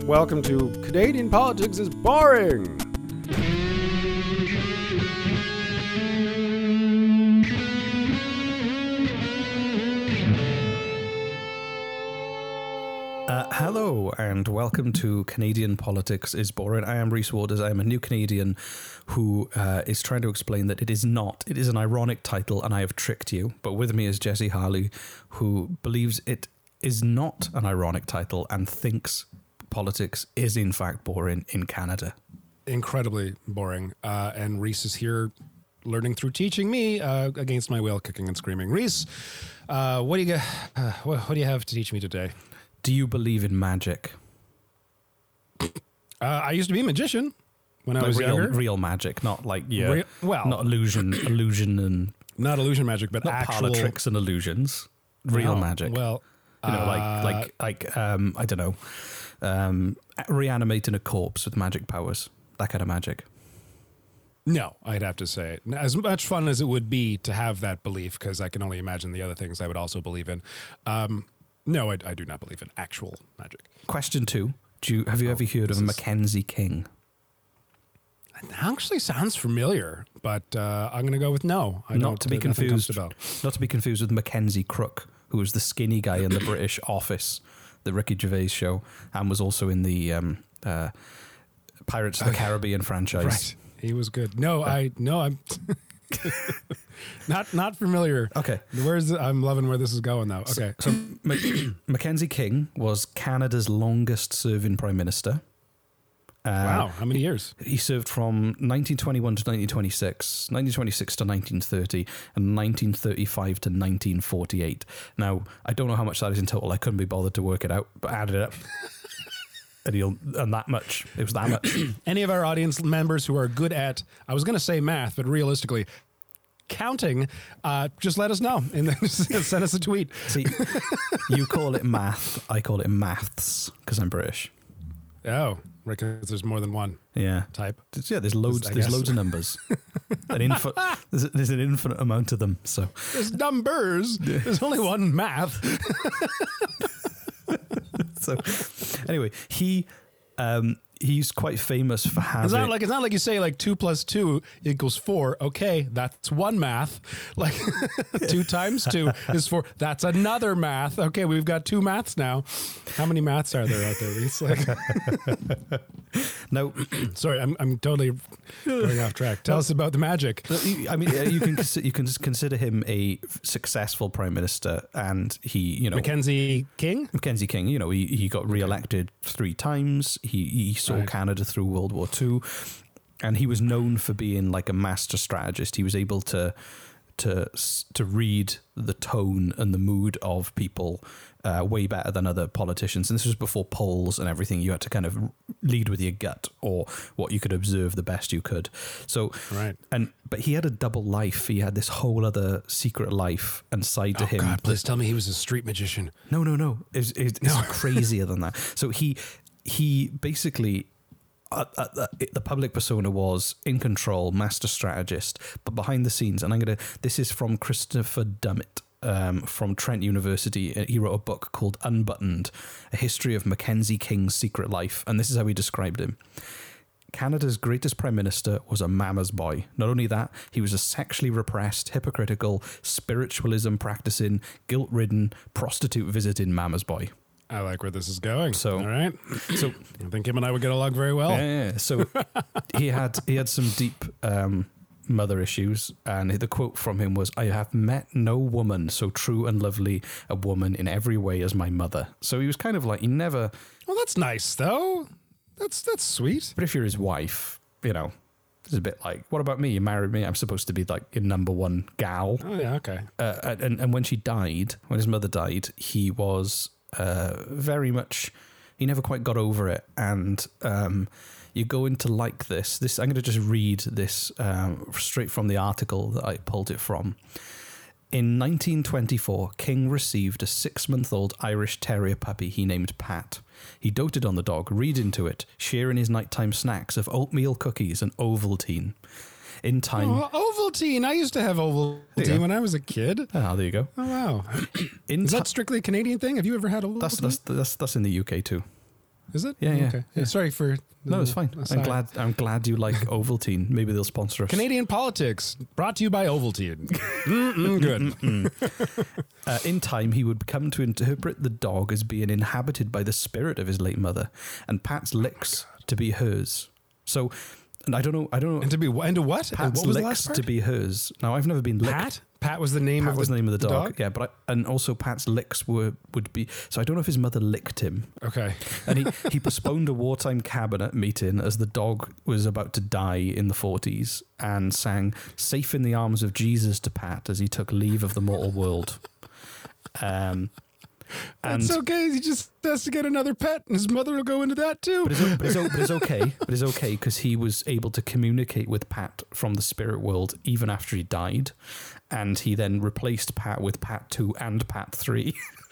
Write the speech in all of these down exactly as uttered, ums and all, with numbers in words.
Welcome to Canadian Politics is Boring. Uh, hello and welcome to Canadian Politics is Boring. I am Rhys Waters. I am a new Canadian who uh, is trying to explain that it is not. It is an ironic title and I have tricked you. But with me is Jesse Harley, who believes it is not an ironic title and thinks politics is in fact boring in Canada. Incredibly boring. Uh, and Rhys is here learning through teaching me uh, against my will, kicking and screaming. Rhys, uh, what do you uh, what, what do you have to teach me today? Do you believe in magic? Uh, I used to be a magician when I Like was real, younger. real magic, not like yeah, Real- well- not illusion, illusion and Not illusion magic, but not actual parlor tricks and illusions. Real No, magic. Well, You know, uh, like like like um, I don't know, um, reanimating a corpse with magic powers. That kind of magic. no, I'd have to say, as much fun as it would be to have that belief, because I can only imagine the other things I would also believe in. Um, no, I, I do not believe in actual magic. Question two: Do you have you Oh, ever heard of this is- Mackenzie King? It actually sounds familiar, but uh, I'm going to go with no. I Not don't, to be uh, nothing comes confused. to bell. Not to be confused with Mackenzie Crook, who was the skinny guy in the British Office, the Ricky Gervais show, and was also in the um, uh, Pirates of the Caribbean franchise. Right. He was good. No, I no, I'm not not familiar. Okay. Where's the, I'm loving where this is going though. Okay. So Mac- Mackenzie King was Canada's longest-serving prime minister. Uh, Wow, how many years? He served from nineteen twenty-one to nineteen twenty-six, nineteen twenty-six to nineteen thirty, and nineteen thirty-five to nineteen forty-eight. Now, I don't know how much that is in total. I couldn't be bothered to work it out, but add it up. and, he'll, and that much. It was that much. Any of our audience members who are good at, I was going to say math, but realistically, counting, uh, just let us know and then send us a tweet. See, you call it math. I call it maths because I'm British. Oh, because there's more than one Yeah. type. There's- Yeah, there's loads. I There's guess. loads of numbers. an info, there's, there's an infinite amount of them. So There's numbers. There's only one math. So, anyway, he um, he's quite famous for having. It's not like it's not like you say like two plus two equals four. Okay, that's one math. Like two times two is four. That's another math. Okay, we've got two maths now. How many maths are there out there, Rhys? Like, no, sorry, I'm I'm totally going off track. Tell us about the magic. I mean, uh, you can consi- you can consider him a successful prime minister, and he, you know, Mackenzie King. Mackenzie King. You know, he he got re-elected three times. He he saw Right. Canada through World War Two, and he was known for being like a master strategist. He was able to to to read the tone and the mood of people uh, way better than other politicians. And this was before polls and everything. You had to kind of lead with your gut or what you could observe the best you could. So, Right. and but he had a double life. He had this whole other secret life and side to Oh him. God, please tell me he was a street magician. No, no, no. It's, it's, it's crazier than that. So he he basically. Uh, uh, uh, it- the public persona was in control, master strategist, but behind the scenes, and I'm gonna. This is from Christopher Dummett um, from Trent University. Uh, He wrote a book called Unbuttoned: A History of Mackenzie King's Secret Life, and this is how he described him. Canada's greatest prime minister was a mama's boy. Not only that, he was a sexually repressed, hypocritical, spiritualism practicing, guilt-ridden, prostitute visiting mama's boy. I like where this is going. So- all right. So I think him and I would get along very well. Yeah, yeah. So he had he had some deep um, mother issues, and the quote from him was, "I have met no woman so true and lovely a woman in every way as my mother." So he was kind of like he never. Well, that's nice though. That's that's sweet. But if you're his wife, you know, it's a bit like, what about me? You married me. I'm supposed to be like your number one gal. Oh yeah, okay. Uh, and and when she died, when his mother died, he was uh, very much. He never quite got over it, and um, you go into like this. This I'm going to just read this um, straight from the article that I pulled it from. In nineteen twenty-four, King received a six-month-old Irish Terrier puppy he named Pat. He doted on the dog, reading to it, sharing his nighttime snacks of oatmeal cookies and Ovaltine. In time... Oh, Ovaltine. I used to have Ovaltine Yeah. when I was a kid. Ah, there you go. Oh wow. In Is ti- that strictly a Canadian thing? Have you ever had Ovaltine? That's, that's that's that's in the U K too. Is it? Yeah, yeah, Okay. yeah. Sorry for. No, it's fine. aside. I'm glad. I'm glad you like Ovaltine. Maybe they'll sponsor us. Canadian politics brought to you by Ovaltine. Mm-mm, good. Uh, in time, he would come to interpret the dog as being inhabited by the spirit of his late mother, and Pat's licks to be hers. So, and I don't know. I don't know. And to be and to what? Pat's what was the licks last part? to be hers. Now, I've never been licked. Pat. Pat was the name Pat of was the, the name of the dog. dog? Yeah, but I, and also Pat's licks were would be. So I don't know if his mother licked him. Okay. And he, he postponed a wartime cabinet meeting as the dog was about to die in the forties and sang "Safe in the Arms of Jesus" to Pat as he took leave of the mortal world. Um, and It's okay. He just has to get another pet, and his mother will go into that too. But it's, o- but, it's, o- but it's okay. But it's okay because he was able to communicate with Pat from the spirit world even after he died, and he then replaced Pat with Pat two and Pat three.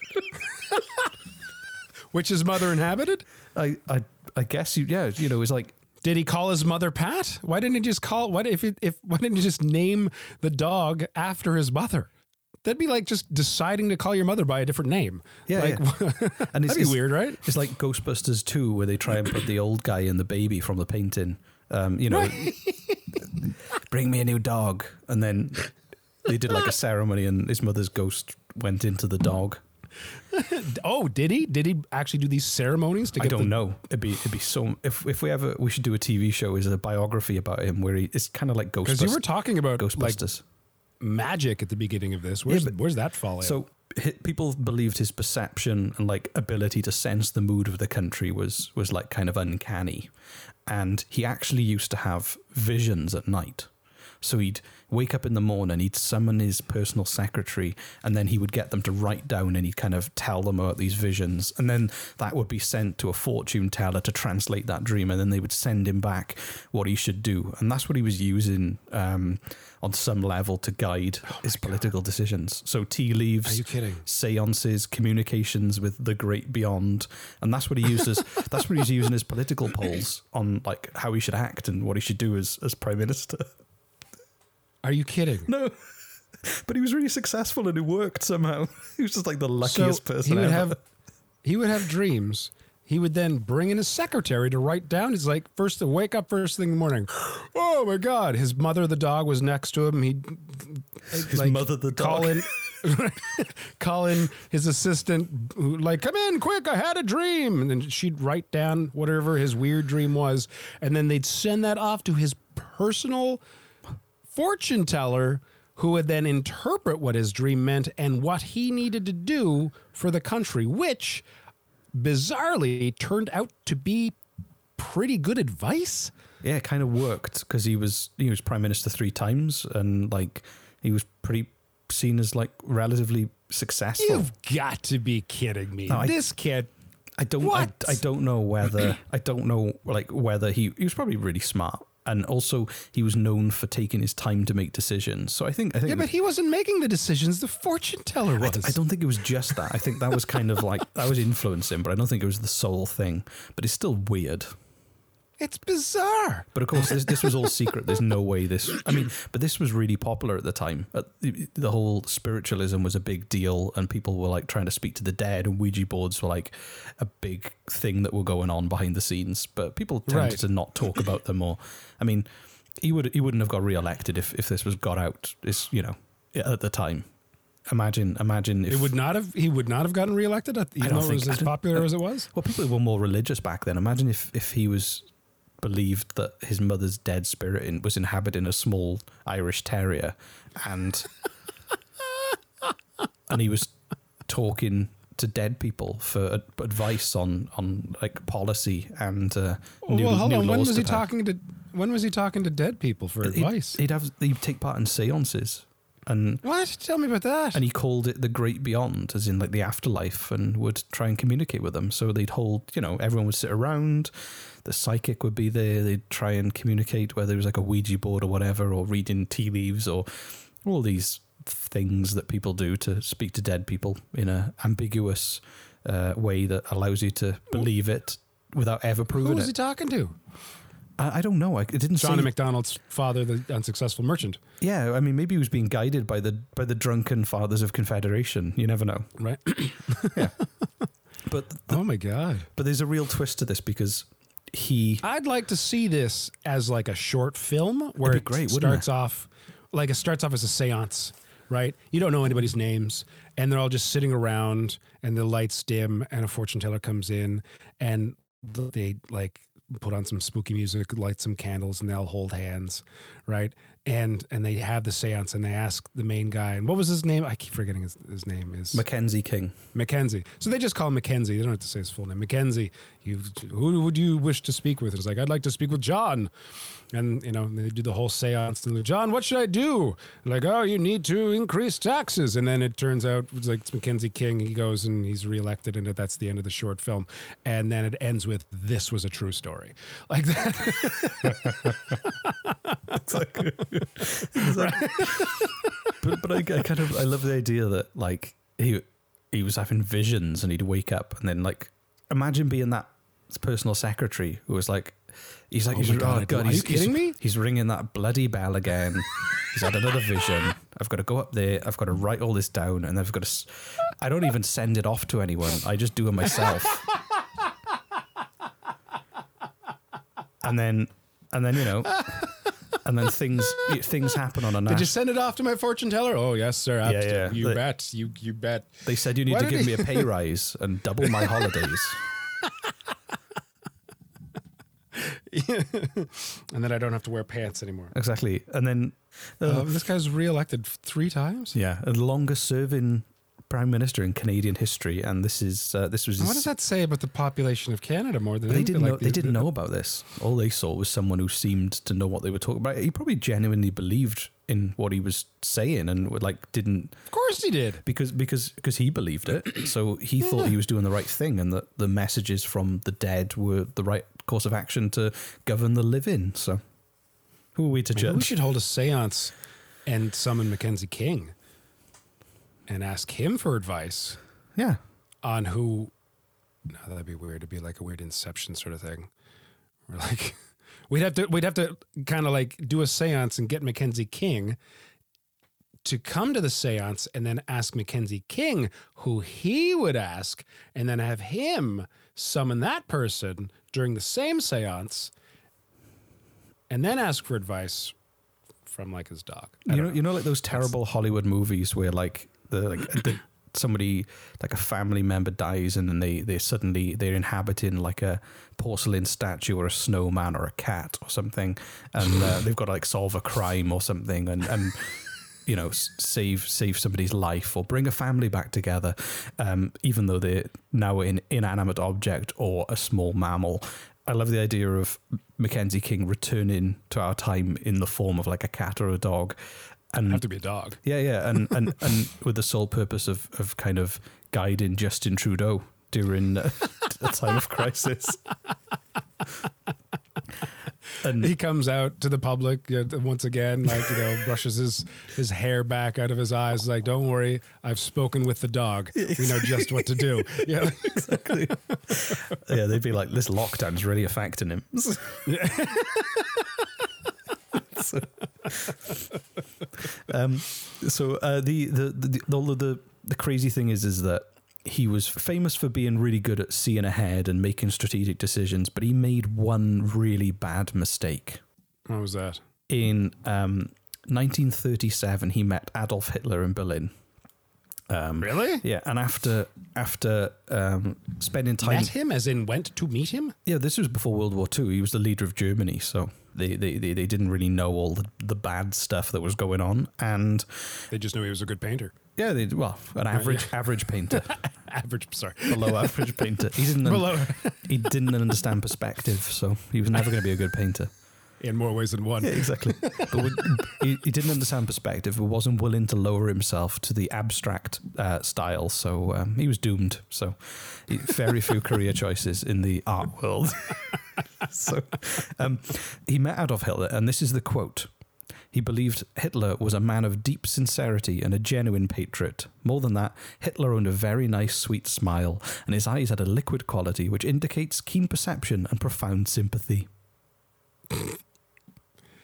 Which his mother inhabited? I, I, I guess you, yeah, you know, it's like Did he call his mother Pat? Why didn't he just call? What if it, if why didn't he just name the dog after his mother? That'd be like just deciding to call your mother by a different name. Yeah, like, yeah. And it's, that'd be it's- weird, right? It's like Ghostbusters two, where they try and put the old guy in the baby from the painting. Um, you know, bring me a new dog, and then they did like a ceremony, and his mother's ghost went into the dog. Oh, did he? Did he actually do these ceremonies to I get don't the, know. It'd be it'd be so. If if we ever we should do a T V show, is a biography about him where he it's kind of like Because Ghostbusters. you were talking about like Ghostbusters. magic at the beginning of this. Where's Yeah, but- where's that fall in? So hi- people believed his perception and like ability to sense the mood of the country was was like kind of uncanny, and he actually used to have visions at night. So he'd wake up in the morning, he'd summon his personal secretary, and then he would get them to write down, and he'd kind of tell them about these visions, and then that would be sent to a fortune teller to translate that dream, and then they would send him back what he should do, and that's what he was using um, on some level to guide his political decisions. So tea leaves, Are you kidding? seances, communications with the great beyond, and that's what he used as that's what he's using his political polls on, like how he should act and what he should do as as prime minister. Are you kidding? No, but he was really successful and it worked somehow. He was just like the luckiest person he would ever. have he would have dreams. He would then bring in his secretary to write down. He's like, first to wake up first thing in the morning. Oh my God! His mother, the dog, was next to him. He'd His like, mother, the dog. call in, call in his assistant, who, like, come in quick! I had a dream, and then she'd write down whatever his weird dream was, and then they'd send that off to his personal fortune teller, who would then interpret what his dream meant and what he needed to do for the country, which bizarrely turned out to be pretty good advice. Yeah, it kind of worked because he was he was prime minister three times and like he was pretty seen as like relatively successful. You've got to be kidding me. No, I- this kid. I don't I, What? I don't know whether I don't know like whether he he was probably really smart. And also, he was known for taking his time to make decisions. So I think, I think, Yeah, but he wasn't making the decisions. The fortune teller I, was. I don't think it was just that. I think that was kind of like that was influencing, but I don't think it was the sole thing. But it's still weird. It's bizarre. But of course, this, this was all secret. There's no way this. I mean, but this was really popular at the time. Uh, The, the whole spiritualism was a big deal, and people were like trying to speak to the dead, and Ouija boards were like a big thing that were going on behind the scenes. But people tended Right. to not talk about them. Or, I mean, he would he wouldn't have got re-elected if, if this was got out. Is you know at the time. Imagine, imagine if It would not have. He would not have gotten reelected, at, even don't though it was think- I as don't- popular uh, as it was. Well, people were more religious back then. Imagine if, if he was believed that his mother's dead spirit in, was inhabiting a small Irish terrier, and and he was talking to dead people for ad- advice on, on like policy and uh, new, well, hold new on. When laws was to he pass. talking to? When was he talking to dead people for He'd- advice? He'd have he'd take part in seances, and What? Tell me about that. and he called it the great beyond, as in like the afterlife, and would try and communicate with them. So they'd hold, you know, everyone would sit around, the psychic would be there, they'd try and communicate, whether it was like a Ouija board or whatever, or reading tea leaves, or all these things that people do to speak to dead people in a ambiguous uh, way that allows you to believe it without ever Who proving was he it. talking to? I, I don't know. I, it didn't Johnny say. McDonald's father, the unsuccessful merchant, Yeah, I mean, maybe he was being guided by the by the drunken fathers of Confederation. You never know. right? But but the, Oh my God. but there's a real twist to this because he I'd like to see this as like a short film where be it great, wouldn't starts it? off like it starts off as a seance, right? You don't know anybody's names and they're all just sitting around and the lights dim and a fortune teller comes in and they like put on some spooky music, light some candles, and they'll hold hands, right? And and they have the seance and they ask the main guy, and what was his name? I keep forgetting his, his name is Mackenzie King. Mackenzie. So they just call him Mackenzie. They don't have to say his full name. Mackenzie, you, who would you wish to speak with? And it's like, I'd like to speak with John. And, you know, they do the whole seance. And like, John, what should I do? And like, oh, you need to increase taxes. And then it turns out it's like it's Mackenzie King. He goes and he's reelected, and that's the end of the short film. And then it ends with, this was a true story. Like that. Exactly. Exactly. but but I, I kind of I love the idea that like he he was having visions and he'd wake up and then like imagine being that personal secretary who was like he's like Oh he's, my God, oh God are he's, you kidding he's, me? he's ringing that bloody bell again. He's had another vision. I've got to go up there. I've got to write all this down, and I've got to. s- I don't even send it off to anyone. I just do it myself. And then, and then you know. And then things things happen on a Did national. you send it off to my fortune teller? Oh, yes, sir. Yeah, Abs- yeah. You They- bet. You you bet. They said you need Why to did give he- me a pay rise and double my holidays. And then I don't have to wear pants anymore. Exactly. And then, uh, Uh, this guy's reelected three times. yeah, the longest serving prime minister in Canadian history, and this is uh, this was. What his- does that say about the population of Canada more than They anything? didn't know. Like They the- didn't the- know about this. All they saw was someone who seemed to know what they were talking about. He probably genuinely believed in what he was saying, and would like didn't Of course he did. because because because he believed it. So he thought he was doing the right thing, and that the messages from the dead were the right course of action to govern the living. So who are we to Maybe judge? we should hold a seance and summon Mackenzie King and ask him for advice Yeah. on who. No, that'd be weird. It'd be like a weird Inception sort of thing. We're like, we'd have to we'd have to kind of like do a seance and get Mackenzie King to come to the seance, and then ask Mackenzie King who he would ask, and then have him summon that person during the same seance, and then ask for advice from like his dog. I You don't know, you know, like those terrible Hollywood movies where like the like the, somebody like a family member dies and then they they suddenly they're inhabiting like a porcelain statue or a snowman or a cat or something, and uh, they've got to like solve a crime or something and and. You know, s- save save somebody's life or bring a family back together, um, even though they're now an inanimate object or a small mammal. I love the idea of Mackenzie King returning to our time in the form of like a cat or a dog, and have to be a dog. yeah, yeah, and and, and with the sole purpose of of kind of guiding Justin Trudeau during uh, a time of crisis. And He comes out to the public uh, once again, like, you know, brushes his, his hair back out of his eyes. Like, don't worry, I've spoken with the dog. We know just what to do. Yeah, exactly. Yeah, they'd be like, this lockdown's really affecting him. so, um, so uh, the, the the the all of the the crazy thing is is that he was famous for being really good at seeing ahead and making strategic decisions, but he made one really bad mistake. What was that? In um, nineteen thirty-seven, he met Adolf Hitler in Berlin. Um, Really? Yeah, and after after um, spending time, Met him, as in went to meet him? yeah, this was before World War Two. He was the leader of Germany, so they they, they, they didn't really know all the, the bad stuff that was going on. And They just knew he was a good painter. yeah, they well, an average average painter, Average, sorry. below average painter. He didn't Below. he didn't understand perspective, so he was never going to be a good painter. In more ways than one. Yeah, exactly. But with, he, he didn't understand perspective, but wasn't willing to lower himself to the abstract uh, style, so um, he was doomed. So he, very few career choices in the art world. so um, he met Adolf Hitler, and this is the quote. He believed Hitler was a man of deep sincerity and a genuine patriot. More than that, Hitler owned a very nice, sweet smile, and his eyes had a liquid quality which indicates keen perception and profound sympathy.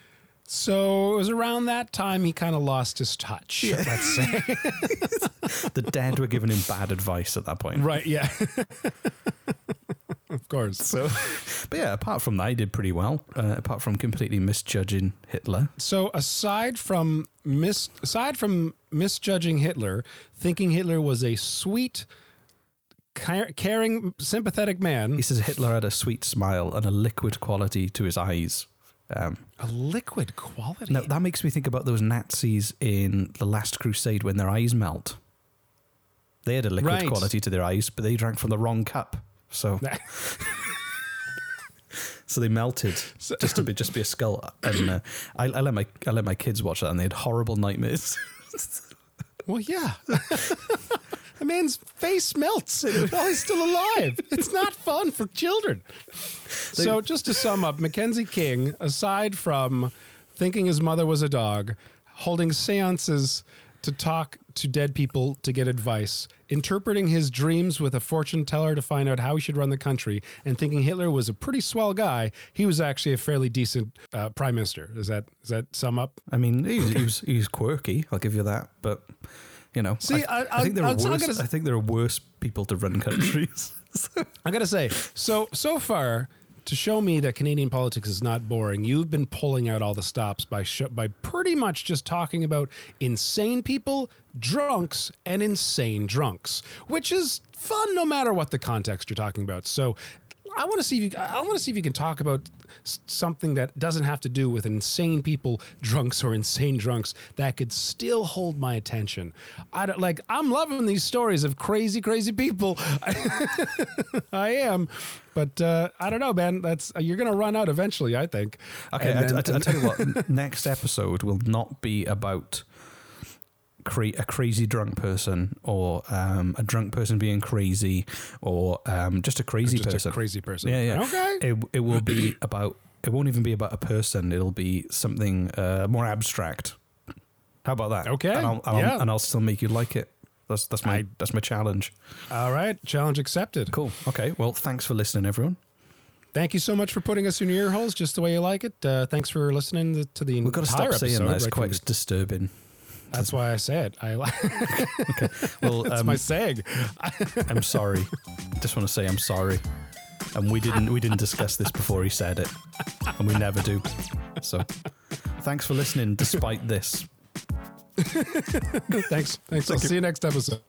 So it was around that time he kind of lost his touch, let's say. The the dead were giving him bad advice at that point. Right, yeah. Of course. So, but yeah, apart from that, he did pretty well. Uh, apart from completely misjudging Hitler. So aside from mis aside from misjudging Hitler, thinking Hitler was a sweet, ca- caring, sympathetic man. He says Hitler had a sweet smile and a liquid quality to his eyes. Um, a liquid quality? now, that makes me think about those Nazis in The Last Crusade when their eyes melt. They had a liquid Right. quality to their eyes, but they drank from the wrong cup. So, so they melted just to be just be a skull. And uh, I, I let my I let my kids watch that, and they had horrible nightmares. Well, yeah. The man's face melts while he's still alive. It's not fun for children. So just to sum up, Mackenzie King, aside from thinking his mother was a dog, holding seances to talk to dead people to get advice, interpreting his dreams with a fortune teller to find out how he should run the country, and thinking Hitler was a pretty swell guy, he was actually a fairly decent uh, prime minister. Does that does that sum up? I mean, he was, he was he was quirky. I'll give you that, but you know, See, I, I- I think there are I'm- I'm worse. gonna- I think there are worse people to run countries. I gotta say, so so far, to show me that Canadian politics is not boring, you've been pulling out all the stops by sh- by pretty much just talking about insane people, drunks, and insane drunks, which is fun no matter what the context you're talking about. So I want to see if you I want to see if you can talk about s- something that doesn't have to do with insane people, drunks, or insane drunks that could still hold my attention. I don't, like I'm loving these stories of crazy, crazy people. I am, but uh, I don't know, man. That's you're gonna run out eventually, I think. Okay, And I, then- I, I tell you what. n- Next episode will not be about cra- a crazy drunk person or um, a drunk person being crazy or um, just a crazy just person. a crazy person. Yeah, yeah. Okay. It it will be about. It won't even be about a person. It'll be something uh, more abstract. How about that? Okay, and I'll, I'll, yeah. and I'll still make you like it. That's that's my I- that's my challenge. All right, challenge accepted. Cool. Okay. Well, thanks for listening, everyone. Thank you so much for putting us in your ear holes just the way you like it. Uh, thanks for listening to, to the We've got to entire stop saying episode, that. It's right quite from the- disturbing. That's why I say it. I like. Well, That's um, my saying. I'm sorry. Just want to say I'm sorry. And we didn't we didn't discuss this before he said it, and we never do. So, thanks for listening, despite this. Thanks. Thanks. I'll see you next episode.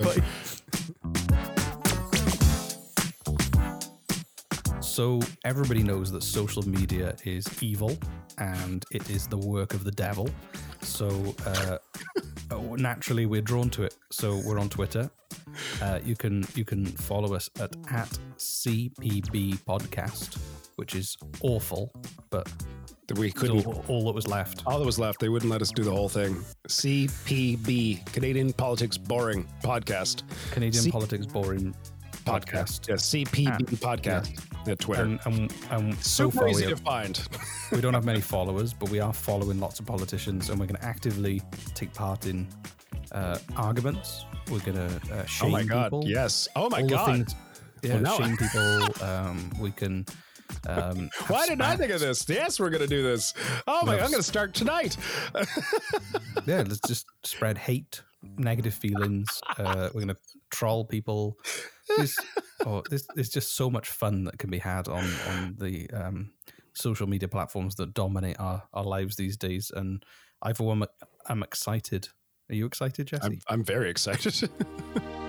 So everybody knows that social media is evil and it is the work of the devil. So uh, naturally, we're drawn to it. So we're on Twitter. Uh, you can you can follow us at at C P B Podcast, which is awful, but We it's couldn't. all, all that was left. All that was left, they wouldn't let us do the whole thing. C P B, Canadian Politics Boring Podcast. Canadian C- Politics Boring Podcast. Yeah, C P B Ah, Podcast at Twitter. And, and, and so Super far we easy to have, find. we don't have many followers, but we are following lots of politicians, and we're going to actively take part in uh, arguments. We're going to uh, shame Oh my God. people. Yes. Oh my All the God. things- yeah, Well, now- shame people. Um, we can. Um, have Why didn't I spat. think of this? Yes, we're going to do this. Oh my, have I'm going to start tonight. Yeah, let's just spread hate, negative feelings. Uh, we're going to troll people. There's, oh, there's, there's just so much fun that can be had on on the um, social media platforms that dominate our, our lives these days. And I, for one, am excited. Are you excited, Jesse? I'm, I'm very excited.